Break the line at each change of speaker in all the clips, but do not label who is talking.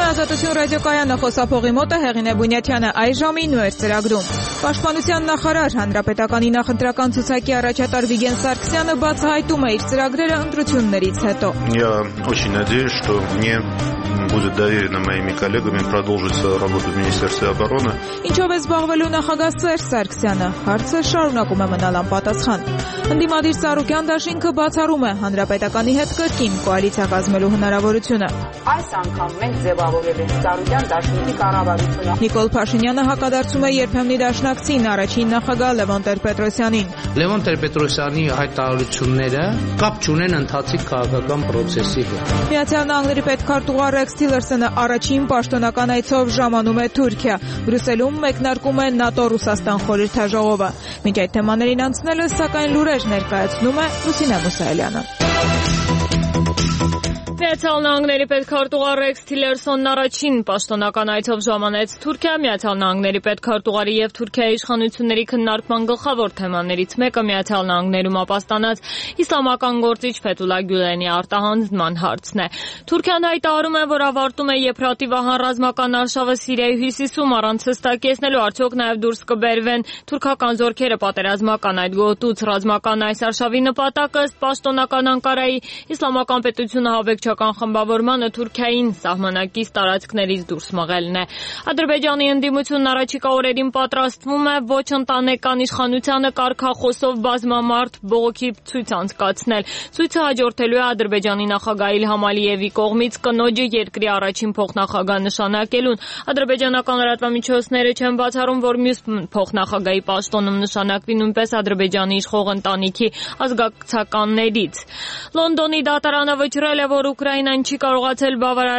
Ազատություն ռադիոկայանը խոսափողի մոտը Հեղինե Բունյաթյանը այս ժամին ու էր ծրագրում։ Պաշտպանության նախարար Հանրապետականի նախընտրական ցուցակի առաջատար Վիգեն Սարգսյանը բացահայտում է իր ծրագրերը ընտրություններից հետո։
Я очень надеюсь, что мне будет доверено моими коллегами продолжить работу в Министерстве обороны.
Ինչով է զբաղվելու նախագահ Սերժ Սարգսյանը, հարցը շարունակում է մնալ անպատասխան։ Ընդդիմադիր Սարոկյան դաշինքը բացառում է Հանրապետականի հետ կրկին կոալիցիա կազմելու հնարավորությունը։
Այս անգամ մենք ձևավորել ենք Սարոկյան դաշինքի կառավարությունը։
Նիկոլ Փաշինյանը հակադարձում է երբեմնի դաշնակցին առաջին նախագահ Լևոն Տեր-Պետրոսյանին։
Լևոն Տեր-Պետրոսյանի հայտարարությունները կապ չունեն ընթացիկ քաղաքական process-ի հետ։
Միացյալ Նահանգների պետքարտուղար Ռեքս Թիլերսոնը առաջին պաշտոնական այցով ժամանում է Թուրքիա։ Բրյուսելում մեկնարկում է ՆԱՏՕ-Ռուսաստան խորհրդաժողովը։ Մինչ այդ թեմաներին անցնելը, սակայն լուրեր ներկայացնում է Լուսինե Մուսայելյանը։ Միացյալ Նահանգների պետքարտուղար Ռեքս Թիլերսոնն առաջին պաշտոնական այցով ժամանեց Թուրքիա։ Միացյալ Նահանգների պետքարտուղարի եւ Թուրքիայի իշխանությունների քննարկման գլխավոր թեմաներից մեկը Միացյալ Նահանգներում ապաստանած իսլամական գործիչ Ֆեթուլա Գյուլենի արտահանձնման հարցն է։ Թուրքիան հայտարարում է, որ ավարտում է Եփրատի Վահան ռազմական արշավը Սիրիայի հյուսիսում առանց հստակեցնելու արդյոք նաեւ դուրս կբերվեն թուրքական զորքերը պատերազմական այդ գոտուց։ Ռազմական այս արշավի նպատակը ըստ պաշտոնական Անկարայի իսլամական պետությունը հավեկչական խմբավորմանը Թուրքիային սահմանակից տարածքներից դուրս մղելն է։ Ադրբեջանի ընդդիմությունն առաջիկա օրերին պատրաստվում է ոչ ընտանեկան իշխանությանը կարգախոսով բազմամարդ բողոքի ցույց անցկացնել։ Ցույցը հաջորդելու է Ադրբեջանի նախագահ Իլհամ Ալիևի կողմից կնոջը երկրի առաջին փոխնախագահ նշանակելուն։ Ադրբեջանական լրատվամիջոցները չեն բացառում, որ մյուս փոխնախագահի պաշտոնում նշանակվի նույնպես Ադրբեջանի իշխող ընտանիքի ազգակցականներից։ Լոնդոնի դատարանը վճռել է, որ Ուկրաինան չի կարողացել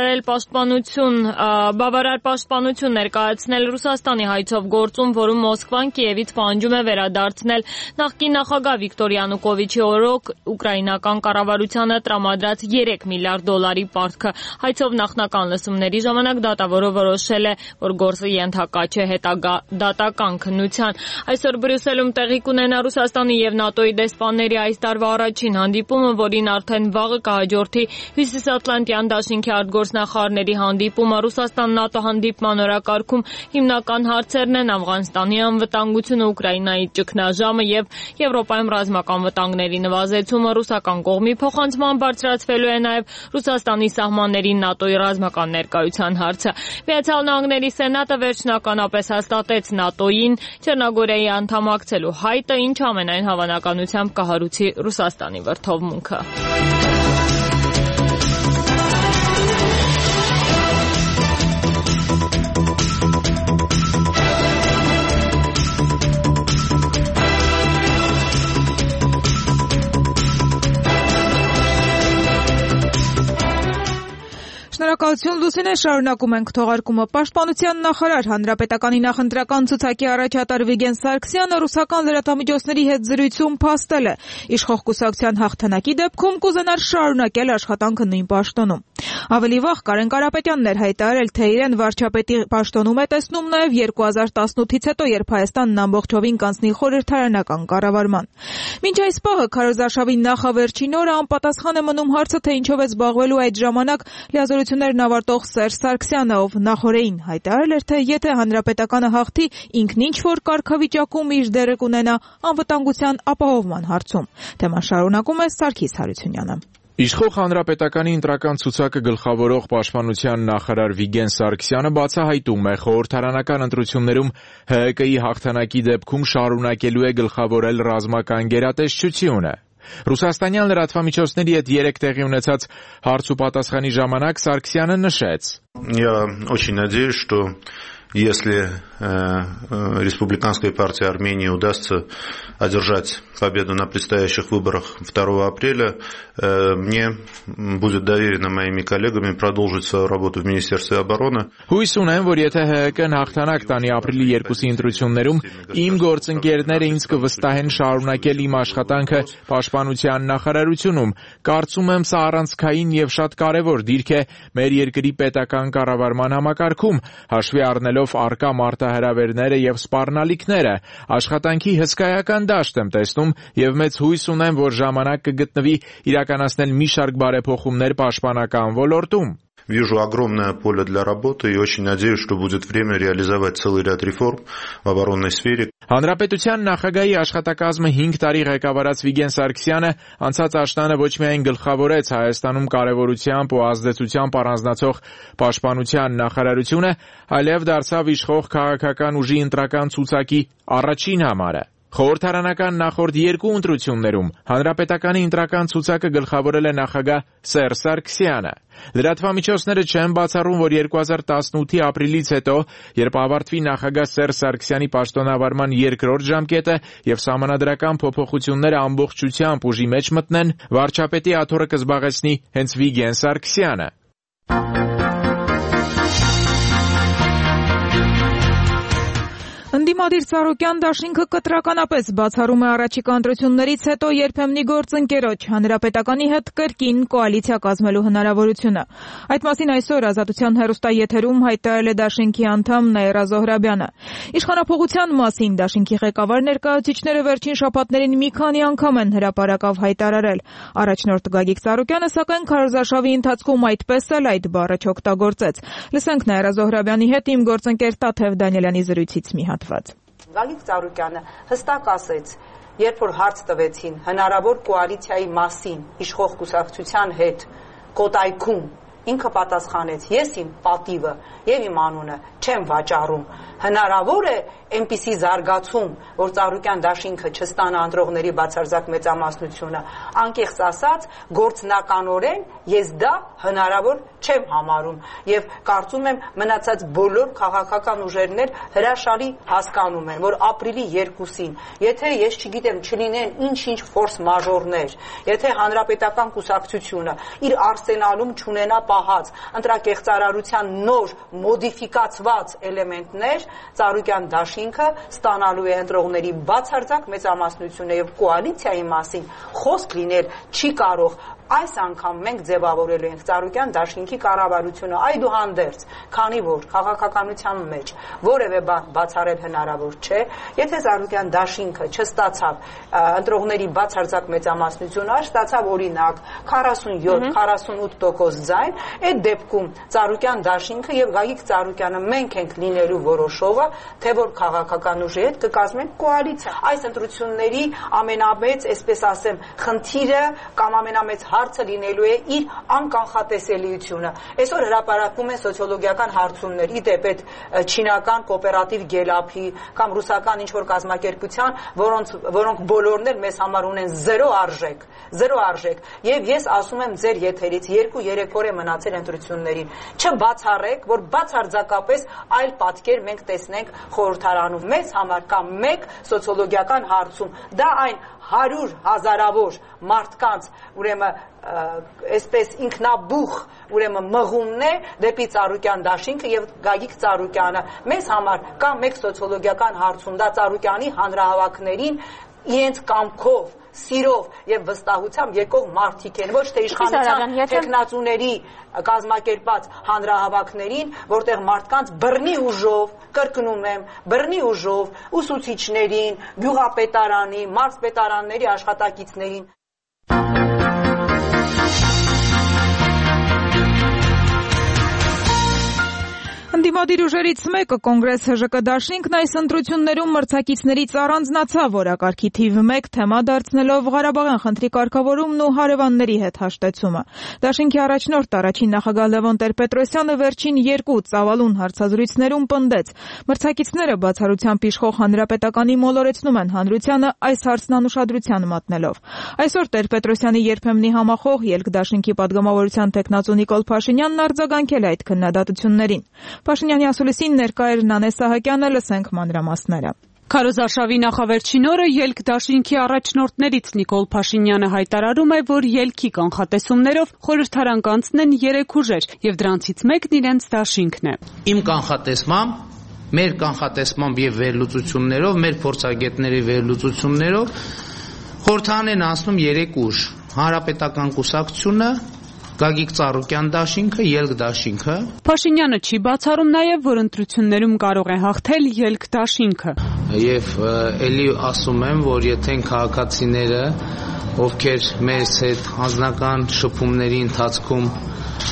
բավարար պաշտպանություն ներկայացնել Ռուսաստանի հայցով գործում, որում Մոսկվան Կիևից պահանջում է վերադարձնել նախկին նախագահ Վիկտոր Յանուկովիչի օրոք ուկրաինական կառավարությանը տրամադրած 3 միլիարդ դոլարի պարտքը։ Հայցով նախնական լսումների ժամանակ դատավորը որոշել է, որ գործը ենթակա չէ հետագա դատական քննության։ Այսօր Բրյուսելում տեղի կունենա Ռուսաստանի եւ ՆԱՏՕ-ի դեսպանների այս տարվա առաջին հանդիպումը, որին արդեն վաղը կհաջորդի Հյուսիսատլանտյան դաշինքի արտգործնախարարների հանդիպումը։ Ռուսաստան-ՆԱՏՕ հանդիպման օրակարգում հիմնական հարցերն են Աֆղանստանի անվտանգությունը, Ուկրաինայի ճգնաժամը եւ Եվրոպայում ռազմական վտանգների նվազեցումը։ Ռուսական կողմի փոխանցման բարձրացվելու է նաեւ Ռուսաստանի սահմաններին ՆԱՏՕ-ի ռազմական ներկայության հարցը։ Միացյալ Նահանգների Սենատը վերջնականապես հաստատեց ՆԱՏՕ-ին Չեռնոգորիայի անդամակցելու հայտը, ինչը ամենայն հավանականությամբ կհարուցի Ռուսաստանի վրդովմունքը։ Շնորհակալություն Լուսինե, շարունակում ենք թողարկումը։ Պաշտպանության նախարար Հանրապետականի նախընտրական ցուցակի առաջատար Վիգեն Սարգսյանը ռուսական լրատվամիջոցների հետ զրույցում փաստել է. իշխող կուսակցության հաղթանակի դեպքում կուզենար շարունակել աշխատանքը նույն պաշտոնում։ Ավելի վաղ Կարեն Կարապետյանն էր հայտարարել, թե իրեն վարչապետի պաշտոնում է տեսնում նաև 2018-ից հետո, երբ Հայաստանն ամբողջովին կանցնի խորհրդարանական կառավարման։ Մինչ այս պահը քարոզարշավի նախավերջին օրը անպատասխան է մնում հարցը, թե ինչով է զբաղվելու այդ ժամանակ լիազորություններն ավարտող Սերժ Սարգսյանը, ով նախորդին հայտարարել էր, թե եթե Հանրապետականը հաղթի, ինքն ինչ-որ կարգավիճակում իր դերը կունենա անվտանգության ապահովման հարցում։ Թեման շարունակում է Սարգիս Հարությունյանը։
Իշխող Հանրապետականի ընտրական ցուցակը գլխավորող պաշտպանության նախարար Վիգեն Սարգսյանը բացահայտում է խորհրդարանական ընտրություններում ՀՀԿ-ի հաղթանակի դեպքում շարունակելու է գլխավորել ռազմական գերատեսչությունը։ Ռուսաստանյան լրատվամիջոցների հետ 3 տեղի ունեցած հարց ու պատասխանի ժամանակ Սարգսյանը նշեց.
Я очень надеюсь, что если Республиканской партии Армении удастся одержать победу на предстоящих выборах 2 апреля, мне будет доверено моими коллегами продолжить свою работу в Министерстве обороны.
Հույս ունեմ, որ եթե ՀՀԿ-ն հաղթանակ տանի ապրիլի 2-ի ընտրություններում, իմ գործընկերները ինձ կվստահեն շարունակել իմ աշխատանքը պաշտպանության նախարարությունում։ Կարծում եմ, սա առանցքային եւ շատ կարեւոր դիրք է մեր երկրի պետական կառավարման համակարգում, հաշվի առնելով առկա մարտահրավերները եւ սպառնալիքները։ Աշխատանքի հսկայական դաշտ եմ տեսնում եւ մեծ հույս ունեմ, որ ժամանակ կգտնվի իրականացնել մի շարք բարեփոխումներ պաշտպանական ոլորտում։
вижу огромное поле для работы и очень надеюсь, что будет время реализовать целый ряд реформ в оборонной сфере.
Հանրապետության նախագահի աշխատակազմը 5 տարի ղեկավարած Վիգեն Սարգսյանը անցած աշնանը ոչ միայն գլխավորեց Հայաստանում կարևորությամբ ու ազդեցությամբ առանձնացող պաշտպանության նախարարությունը, այլև դարձավ իշխող քաղաքական ուժի ընտրական ցուցակի առաջին համարը։ Խորհրդարանական նախորդ երկու ընտրություններում հանրապետականի ընտրական ցուցակը գլխավորել է նախագահ Սերժ Սարգսյանը։ Լրատվամիջոցները չեն բացառում, որ 2018-ի ապրիլից հետո, երբ ավարտվի նախագահ Սերժ Սարգսյանի պաշտոնավարման երկրորդ ժամկետը եւ սահմանադրական փոփոխությունները ամբողջությամբ ուժի մեջ մտնեն, վարչապետի աթոռը կզբաղեցնի հենց Վիգեն Սարգսյանը։
Ընդդիմադիր Ծառուկյան դաշինքը կտրականապես բացառում է առաջիկա ընտրություններից հետո երբեմնի գործընկերոջ հանրապետականի հետ կրկին կոալիցիա կազմելու հնարավորությունը։ Այդ մասին այսօր Ազատության հեռուստաեթերում հայտարարել է դաշինքի անդամ Նաիրա Զոհրաբյանը։ Իշխանափոխության մասին դաշինքի ղեկավար ներկայացուցիչները վերջին շաբաթներին մի քանի անգամ են հրապարակավ հայտարարել։ Առաջնորդ Գագիկ Ծառուկյանը սակայն քարոզարշավի ընթացքում այդպես էլ այդ բառը չօգտագործեց։ Լսենք Նաիրա Զոհրաբյանի հետ իմ գործընկեր Տաթև Դանիելյանի զրույցից մի հատված։
Գագիկ Ծառուկյանը հստակ ասեց, երբ որ հարց տվեցին հնարավոր կոալիցիայի մասին իշխող կուսակցության հետ Կոտայքում, ինքը պատասխանեց. ես իմ պատիվը եւ իմ անունը չեմ վաճառում։ Հնարավոր է այնպիսի զարգացում, որ Ծառուկյան դաշինքը չստանա ընտրողների բացարձակ մեծամասնությունը, անկեղծ ասած, գործնականորեն ես դա հնարավոր չեմ համարում եւ կարծում եմ մնացած բոլոր քաղաքական ուժերն էլ հրաշալի հասկանում են, որ ապրիլի 2-ին, եթե ես չգիտեմ, չլինեն ինչ-ինչ ֆորս մաժորներ, եթե հանրապետական կուսակցությունը իր արսենալում չունենա պահած ընտրակեղծարարության նոր մոդիֆիկացված էլեմենտներ, Ծառուկյան դաշինքը ստանալու է ընտրողների բացարձակ մեծամասնությունը եւ կոալիցիայի մասին խոսք լինել չի կարող։ Այս անգամ մենք ձևավորելու ենք Ծառուկյան դաշինքի կառավարությունը այդուհանդերձ, քանի որ քաղաքականության մեջ որևէ բան բացառել հնարավոր չէ, եթե Ծառուկյան դաշինքը չստացավ ընտրողների բացարձակ մեծամասնությունը, ստացավ օրինակ 47-48% ձայն, այդ դեպքում Ծառուկյան դաշինքը եւ Գագիկ Ծառուկյանը մենք ենք լինելու որոշողը, թե որ քաղաքական ուժի հետ կկազմեն կոալիցիա։ Այս ընտրությունների ամենամեծ, այսպես ասեմ, խնդիրը կամ ամենամեծ հարցը լինելու է իր անկանխատեսելիությունը։ Այսօր հրապարակվում են սոցիոլոգիական հարցումներ, ի դեպ այդ չինական կոոպերատիվ գելափի կամ ռուսական ինչ-որ կազմակերպության, որոնք բոլորն էլ մեզ համար ունեն զերո արժեք։ Եվ ես ասում եմ ձեր եթերից 2-3 օր է մնացել ընտրություններին։ Չբացառեք, որ բացարձակապես այլ պատկեր մենք տեսնենք խորհրդարանում։ Մեզ համար կա մեկ սոցիոլոգիական հարցում։ Դա այն 100 հազարավոր մարդկանց, ուրեմն այսպես ինքնաբուխ, ուրեմն մղումն է դեպի Ծառուկյան դաշինքը եւ Գագիկ Ծառուկյանը։ Մեզ համար կա մեկ սոցիոլոգիական հարցում, դա Ծառուկյանի հանրահավաքներին իրենց կամքով, սիրով եւ վստահությամբ եկող մարդիկ են, ոչ թե իշխանության տեխնացուների կազմակերպած հանրահավաքներին, որտեղ մարդկանց բռնի ուժով, կրկնում եմ, բռնի ուժով ուսուցիչներին, գյուղապետարանի, մարզպետարանների աշխատակիցներին
Ընդդիմադիր ուժերից մեկը Կոնգրես ՀԺԿ դաշինքն այս ընտրություններում մրցակիցներից առանձնացավ օրակարգի թիվ 1 թեմա դարձնելով Ղարաբաղյան խնդրի կարգավորումն ու հարևանների հետ հաշտեցումը։ Դաշինքի առաջնորդ առաջին նախագահ Լևոն Տեր-Պետրոսյանը վերջին 2 ծավալուն հարցազրույցներում պնդեց. մրցակիցները բացառությամբ իշխող հանրապետականի մոլորեցնում են հանրությանը այս հարցն անուշադրության մատնելով։ Այսօր Տեր-Պետրոսյանի երբեմնի համախոհ ելք դաշինքի պատգամավորության տեխնացու Նիկոլ Փաշինյանն արձագանքել է այդ քննադատություններին։ Փաշինյանի ասուլիսին ներկա էր Նանե Սահակյանը, լսենք մանրամասները։
Քարոզարշավի նախավերջին օրը ելք դաշինքի առաջնորդներից Նիկոլ Փաշինյանը հայտարարում է, որ ելքի կանխատեսումներով խորհրդարան կանցնեն 3 ուժեր եւ դրանցից մեկն իրենց դաշինքն է։
Իմ կանխատեսմամբ, մեր կանխատեսմամբ եւ վերլուծություններով, մեր փորձագետների վերլուծություններով խորհրդարան են անցնում 3 ուժ. Հանրապետական կուսակցությունը, Գագիկ Ծառուկյան դաշինքը, ելք դաշինքը։
Փաշինյանը չի բացառում նաև, որ ընտրություններում կարող է հաղթել ելք դաշինքը։
Եվ ելի ասում եմ, որ եթե քաղաքացիները, ովքեր մեզ հետ անձնական շփումների ընթացքում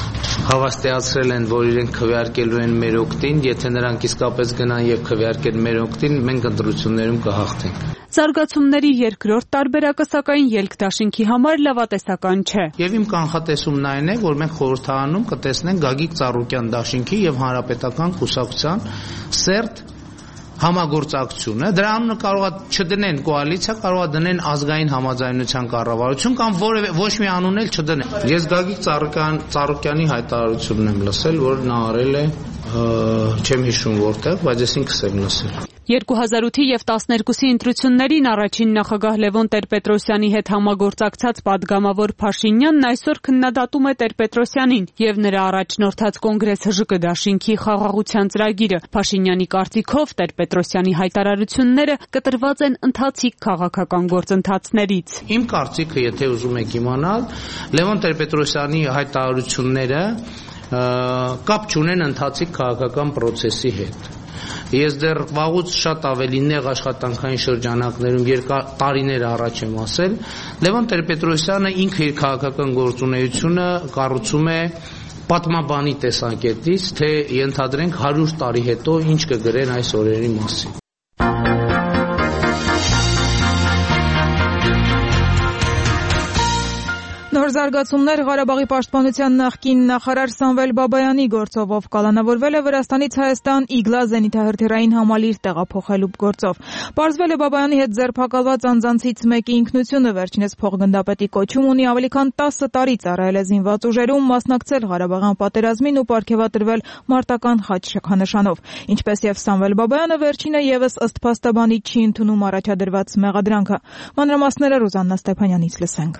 հավաստիացրել են, որ իրենք քվեարկելու են մեր օգտին, եթե նրանք իսկապես գնան եւ քվեարկեն մեր օգտին, մենք ընտրություններում կհաղթենք։
Զարգացումների երկրորդ տարբերակը սակայն ելքդաշինքի համար լավատեսական չէ։
Եվ իմ կանխատեսումն այն է, որ մենք խորհրդարանում կտեսնենք Գագիկ Ծառուկյան դաշինքի եւ Հանրապետական կուսակցության սերտ համագործակցությունը։ Դրա անունը կարող է չդնեն կոալիցիա, կարող է դնեն ազգային համաձայնության կառավարություն կամ ոչ մի անուն էլ չդնեն։ Ես Գագիկ Ծառուկյանի հայտարարությունն եմ լսել, որ նա արել է չեմ հիշում որտեղ, բայց ես ինքս եմ լսել։
2008-ի եւ 12-ի ընտրություններին առաջին նախագահ Լևոն Տեր-Պետրոսյանի հետ համագործակցած падգամավոր Փաշինյանն այսօր քննադատում է Տեր-Պետրոսյանին եւ նրա առաջնորդած Կոնգրես ՀԺԿ դաշինքի խաղաղության ծրագիրը։ Փաշինյանի կարծիքով Տեր-Պետրոսյանի հայտարարությունները կտրված են ընթացիկ քաղաքական գործընթացներից։
Իմ կարծիքը, եթե ուզում եք իմանալ, Լևոն Տեր-Պետրոսյանի հայտարարությունները կապ չունեն ընթացիկ քաղաքական process-ի հետ։ Ես դեռ վաղուց շատ ավելի նեղ աշխատանքային շրջանակներում տարիներ առաջ եմ ասել, Լևոն Տեր-Պետրոսյանը ինքը իր քաղաքական գործունեությունը կառուցում է պատմաբանի տեսանկյունից, թե ենթադրենք 100 տարի հետո ինչ կգրեն այս օրերի մասին։
Նոր զարգացումներ Ղարաբաղի պաշտպանության նախկին նախարար Սամվել Բաբայանի գործով, ով կալանավորվել է Վրաստանից Հայաստան Իգլա զենիթահրթիռային համալիր տեղափոխելու գործով։ Պարզվել է Բաբայանի հետ ձերբակալված անձանցից մեկի ինքնությունը, վերջինս փոխգնդապետի կոչում ունի, ավելի քան 10 տարի ծառայել է զինված ուժերում, մասնակցել Ղարաբաղյան պատերազմին ու պարգևատրվել մարտական խաչ շքանշանով։ Ինչպես եւ Սամվել Բաբայանը, վերջինը եւս ըստ փաստաբանի չի ընդունում առաջադրված մեղադրանքը։ Մանրամասները Ռուզաննա Ստեփանյանից լսենք։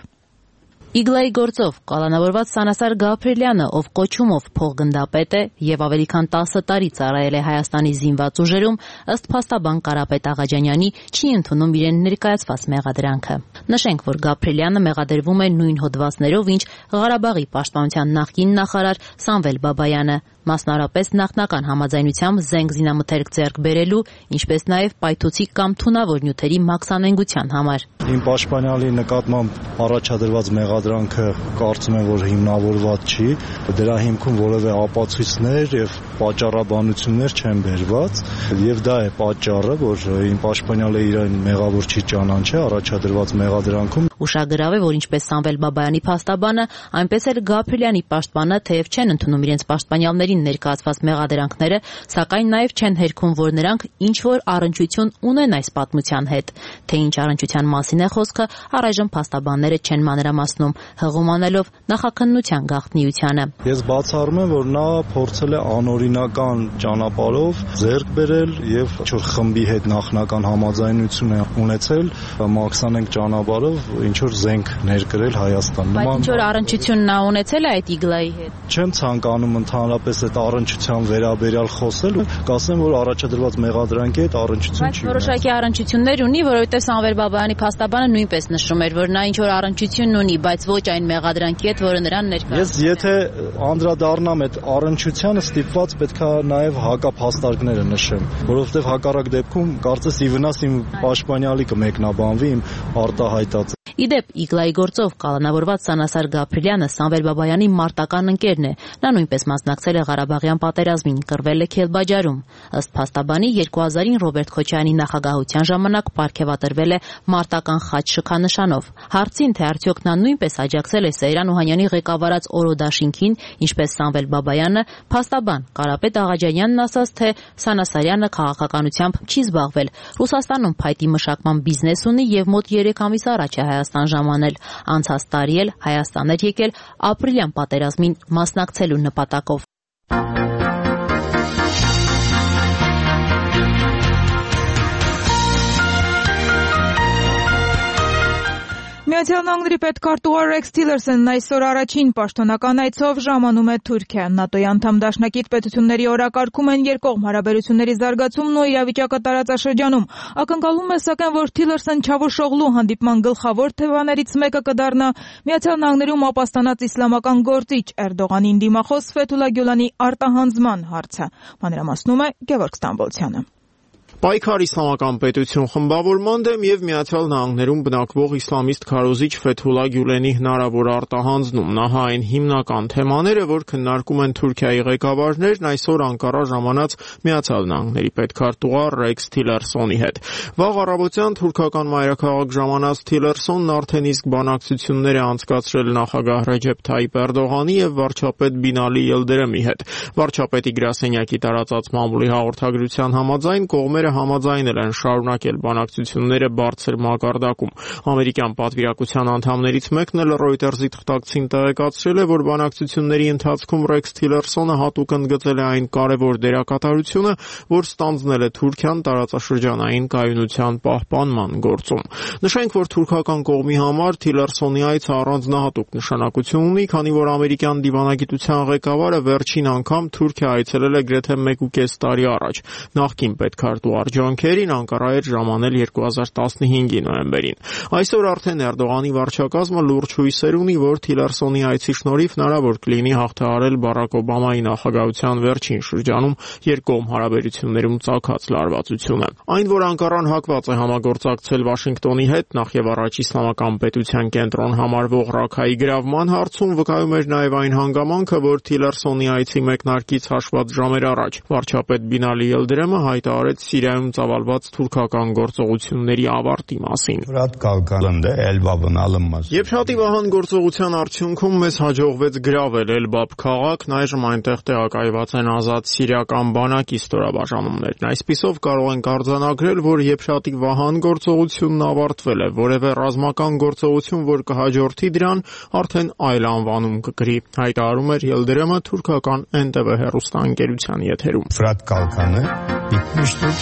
Իգլայի գործով կալանավորված Սանասար Գաբրելյանը, ով կոչումով փոխգնդապետ է եւ ավելի քան 10 տարի ծառայել է Հայաստանի զինված ուժերում, ըստ փաստաբան Կարապետ Աղաջանյանի, չի ընդունում իրեն ներկայացված մեղադրանքը։ Նշենք, որ Գաբրելյանը մեղադրվում է նույն հոդվածներով, ինչ Ղարաբաղի պաշտպանության նախկին նախարար Սամվել Բաբայանը, մասնարարպես նախնական համաձայնությամբ զենք զինամթերք ձեռք բերելու, ինչպես նաև պայթուցիկ կամ թունավոր նյութերի մաքսանենգության համար։
Իմ պաշտպանյալի նկատմամբ առաջադրված մեղադրանքը կարծում եմ, որ հիմնավորված չի, դրա հիմքում որևէ ապացույցներ եւ պատճառաբանություններ չեն բերված, եւ դա է պատճառը, որ իմ պաշտպանյալը իրեն մեղավոր չի ճանաչել առաջադրված մեղադրանքում։
Ուշագրավ է, որ ինչպես Սամվել Բաբայանի փաստաբանը, այնպես էլ Գաբրելյանի պաշտպանը, թեև չեն ընդունում իրենց պաշտպանյալներին ներկայացված մեղադրանքները, սակայն նաև չեն հերքում, որ նրանք ինչ-որ առնչություն ունեն այս պատմության հետ։ Թե ինչ առնչության մասին է խոսքը, առայժմ փաստաբանները չեն մանրամասնում, հղում անելով նախաքննության գաղտնիությանը։
Ես բացառում եմ, որ նա փորձել է անօրինական ճանապարհով ձեռք բերել եւ ինչ-որ խմբի հետ նախնական համաձայնություն է ունեցել մաքսանենգ ճանապարհով ինչ-որ զենք ներկրել Հայաստան։
Բայց ինչ-որ առնչություն նա ունեցել է այդ Իգլայի հետ։
Չեմ ցանկանում ընդհանրապես այդ առնչության վերաբերյալ խոսել, կասեմ, որ առաջադրված մեղադրանքի հետ առնչություն չի։
Բայց որոշակի առնչություններ ունի, որովհետև Սամվել Բաբայանի փաստաբանը նույնպես նշում էր, որ նա ինչ-որ առնչություն ունի, բայց ոչ այն մեղադրանքի հետ, որը նրան ներկայացնում։
Ես եթե անդրադառնամ այդ առնչությանը, ստիպված պետքա նաև հակափաստարկները նշեմ, որովհետև հակառակ դեպքում կարծես ի վնաս իմ պաշտպանյալի կմեկնաբանվի իմ արտահայտած։
Իդեպ Իգլայի գործով կալանավորված Սանասար Գաբրելյանը Սամվել Բաբայանի մարտական ընկերն է։ Նա նույնպես մասնակցել է Ղարաբաղյան պատերազմին, կռվել է Քելբաջարում։ Ըստ փաստաբանի 2000-ին Ռոբերտ Քոչարյանի նախագահության ժամանակ պարգևատրվել է մարտական խաչ շքանշանով։ Հարցին, թե արդյոք նա նույնպես աջակցել է Սեյրան Օհանյանի ղեկավարած Օրոդաշինքին, ինչպես Սամվել Բաբայանը, փաստաբան Կարապետ Աղաջանյանն ասաց, թե Սանասարյանը քաղաքականությամբ չի զբաղվել։ Ռուսաստանում փայտի մշակման բիզնես ունի եւ մոտ 3 ամիս առաջ է Հայաստան ժամանել։ Անցած տարի էլ Հայաստան էր եկել ապրիլյան պատերազմին մասնակցելու նպատակով։
Միացյալ Նահանգների պետքարտուղար Ռեքս Թիլերսոնն այսօր առաջին պաշտոնական այցով ժամանում է Թուրքիա։ ՆԱՏՕ-ի անդամ դաշնակից պետությունների օրակարգում են երկկողմ հարաբերությունների զարգացումն ու իրավիճակը տարածաշրջանում։ Ակնկալվում է սակայն, որ Թիլերսոն Չավուշօղլու հանդիպման գլխավոր թեմաներից մեկը կդառնա Միացյալ Նահանգներում ապաստանած իսլամական գործիչ Էրդողանին դիմախոս Ֆեթուլա Գյուլանի արտահանձման հարցը։ Մանրամասնում է Գևորգ Ստամբոլցյանը։
Պայքար իսլամական պետություն խմբավորման դեմ եւ Միացյալ Նահանգներում բնակվող իսլամիստ քարոզիչ Ֆեթուլա Գյուլենի հնարավոր արտահանձնում նա այն հիմնական թեմաները, որ քննարկում են Թուրքիայի ղեկավարներն այսօր Անկարա ժամանած Միացյալ Նահանգների պետքարտուղար Ռեքս Թիլերսոնի հետ։ Վաղ առավոտյան թուրքական մայրաքաղաք ժամանած Թիլերսոնն արդեն իսկ բանակցություններ է անցկացրել նախագահ Ռեջեփ Թայիպ Էրդողանի եւ վարչապետ Բինալի Ելդերեմի հետ։ Վարչապետի գրասենյակի տարածած մամուլի հաղորդագրության համաձայն կողմերը համաձայնել են շարունակել բանակցությունները բարձր մակարդակում։ Ամերիկյան պատվիրակության անդամներից մեկն էլ Reuters-ի թղթակցին տեղեկացրել է, որ բանակցությունների ընթացքում Ռեքս Թիլերսոնը հատուկ ընդգծել է այն կարևոր դերակատարությունը, որ ստանձնել է Թուրքիան տարածաշրջանային կայունության պահպանման գործում։ Նշենք, որ թուրքական կողմի համար Թիլերսոնի այցը առանձնահատուկ նշանակություն ունի, քանի որ ամերիկյան դիվանագիտության ղեկավարը վերջին անգամ Թուրքիա այցելել է գրեթե 1.5 տարի առաջ։ Նախկին պետքարտուղար Ջոն Քերին Անկարա էր ժամանել 2015-ի նոյեմբերին։ Այսօր արդեն Էրդողանի վարչակազմը լուրջ հույսեր ունի, որ Թիլերսոնի այցի շնորհիվ հնարավոր կլինի հաղթահարել Բարակ Օբամայի նախագահության վերջին շրջանում երկկողմ հարաբերություններում ծագած լարվածությունը։ Այն, որ Անկարան հակված է համագործակցել Վաշինգտոնի հետ, նախ եւ առաջ իսլամական պետության կենտրոն համարվող Ռաքայի գրավման հարցում, վկայում էր նաեւ այն հանգամանքը, որ Թիլերսոնի այցի մեկնարկից հաշված ժամեր առաջ վարչապետ Բինալի Ելդերեմը հայտարարեց Սիրիայում ծավալված թուրքական գործողությունների ավարտի մասին։ Եփշատի վահան գործողության արդյունքում մեզ հաջողվեց գրավել Էլբաբ քաղաքն, այժմ այնտեղ տեղակայված են ազատ սիրիական բանակի ստորաբաժանումներն։ Այսպիսով կարող ենք արձանագրել, որ Եփշատի վահան գործողությունն ավարտվել է, որևէ ռազմական գործողություն, որ կհաջորդի դրան, արդեն այլ անվանում կկրի, հայտարարում էր Ելդերեմը թուրքական NTV հեռուստաընկերության եթերում։
Ֆրատ Կալկանը bitmiştir.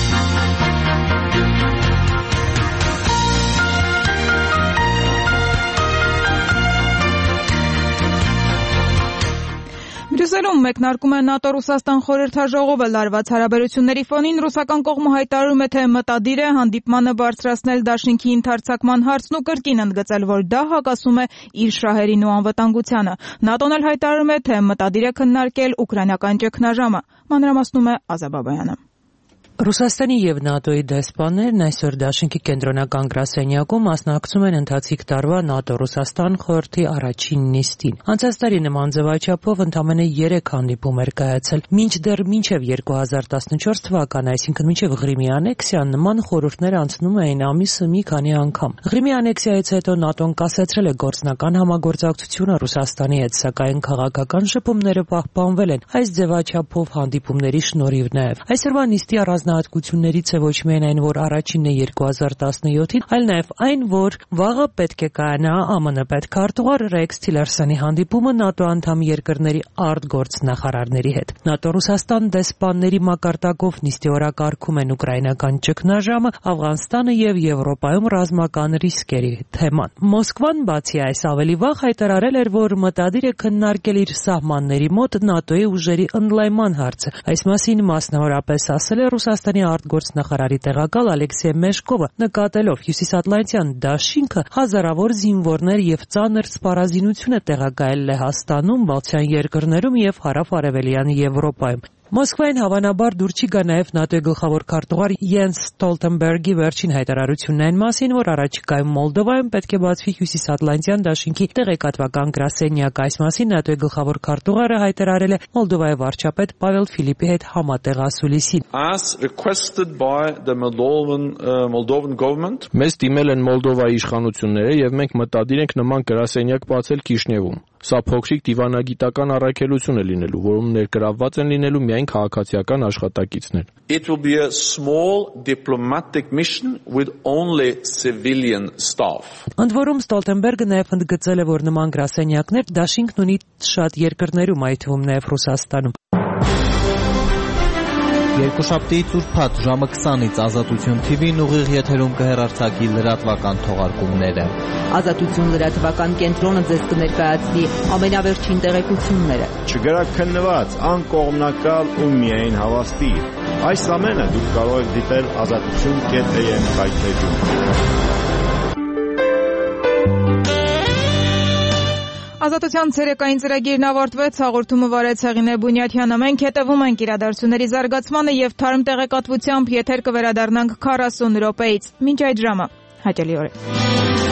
Բրյուսելում մեկնարկում է ՆԱՏՕ-Ռուսաստան խորհրդաժողովը լարված հարաբերությունների ֆոնին ռուսական կողմը հայտարարում է, թե մտադիր է հանդիպմանը բարձրացնել դաշինքի ընդարձակման հարցն ու կրկին ընդգծել, որ դա հակասում է իր շահերին ու անվտանգությանը։ ՆԱՏՕ-ն էլ հայտարարում է, թե մտադիր է քննարկել ուկրաինական ճգնաժամը։ Մանրամասնում է Ազա Բաբայանը։
Ռուսաստանի եւ ՆԱՏՕ-ի դեսպաններն այսօր դաշինքի կենտրոնական գրասենյակում մասնակցում են ընթացիկ տարվա ՆԱՏՕ-Ռուսաստան խորհրդի առաջին նիստին։ Անցած տարի նման ձևաչափով ընդամենը 3 հանդիպում էր կայացել։ Մինչդեռ մինչև 2014 թվականը, այսինքն մինչև Ղրիմի անեքսիան, նման խորհուրդներ անցնում էին ամիսը մի քանի անգամ։ Ղրիմի անեքսիայից հետո ՆԱՏՕ-ն կասեցրել է գործնական համագործակցությունը Ռուսաստանի հետ, սակայն քաղաքական շփումները պահպանվել են այս ձևաչափով հանդիպումների շնորհիվ նաև։ Այսօրվա նիստի առանձնահատկություններից է ոչ միայն այն, որ առաջինն է 2017-ին, այլ նաև այն, որ վաղը պետք է կայանա ԱՄՆ պետքարտուղար Ռեքս Թիլերսոնի հանդիպումը ՆԱՏՕ անդամ երկրների արտգործնախարարների հետ։ ՆԱՏՕ-Ռուսաստան դեսպանների մակարդակով նիստի օրակարգում են ուկրաինական ճգնաժամը, Աֆղանստանը եւ Եվրոպայում ռազմական ռիսկերի թեման։ Մոսկվան բացի այս ավելի վաղ հայտարարել էր, որ մտադիր է քննարկել իր սահմանների մոտ ՆԱՏՕ-ի ուժերի ընդլայնման հարցը։ Այս մասին մասնավորապես ասել է Ռուսաստանի արտգործնախարարի տեղակալ Ալեքսեյ Մեշկովը, նկատելով հյուսիսատլանտյան դաշինքը հազարավոր զինվորներ եւ ծանր սպառազինություն է տեղակայել Լեհաստանում, Բալթյան երկրներում եւ հարավ-արևելյան Եվրոպայում։ Մոսկվային հավանաբար դուր չի գա նաև ՆԱՏՕ-ի գլխավոր քարտուղար Յենս Ստոլտենբերգի վերջին հայտարարությունն այն մասին, որ առաջիկայում Մոլդովայում պետք է բացվի հյուսիսատլանտյան դաշինքի տեղեկատվական գրասենյակ։ Այս մասին ՆԱՏՕ-ի գլխավոր քարտուղարը հայտարարել է Մոլդովայի վարչապետ Պավել Ֆիլիպի հետ համատեղ ասուլիսին։
Մեզ դիմել են Մոլդովայի իշխանությունները եւ մենք մտադիր ենք նման գրասենյակ բացել Կիշնևում։ Սա փոքրիկ դիվանագիտական առաքելություն է լինելու, որում ներգրավված են լինելու միայն քաղաքացիական աշխատակիցներ։
It will be a small diplomatic mission with only civilian staff.
Ընդ որում Ստոլտենբերգը նաև ընդգծել է, որ նման գրասենյակներ դաշինքն ունի շատ երկրներում, այդ թվում նաև Ռուսաստանում։
Երկուշաբթիից ուրբաթ ժամը 20-ից Ազատություն TV-ն ուղիղ եթերում կհեռարձակի լրատվական թողարկումները։
Ազատություն լրատվական կենտրոնը ձեզ կներկայացնի ամենավերջին տեղեկությունները։
Չգրաքննված, անկողմնակալ ու միայն հավաստի։ Այս ամենը դուք կարող եք դիտել azatutun.am խայթեջում։
Ազատության ցերեկային ծրագիրն ավարտվեց, հաղորդումը վարեց Հեղինե Բունյաթյանը։ Մենք հետևում ենք իրադարձությունների զարգացմանը եւ թարմ տեղեկատվությամբ եթեր կվերադառնանք 40 րոպեից։ Մինչ այդ ժամը հաճելի օրեր։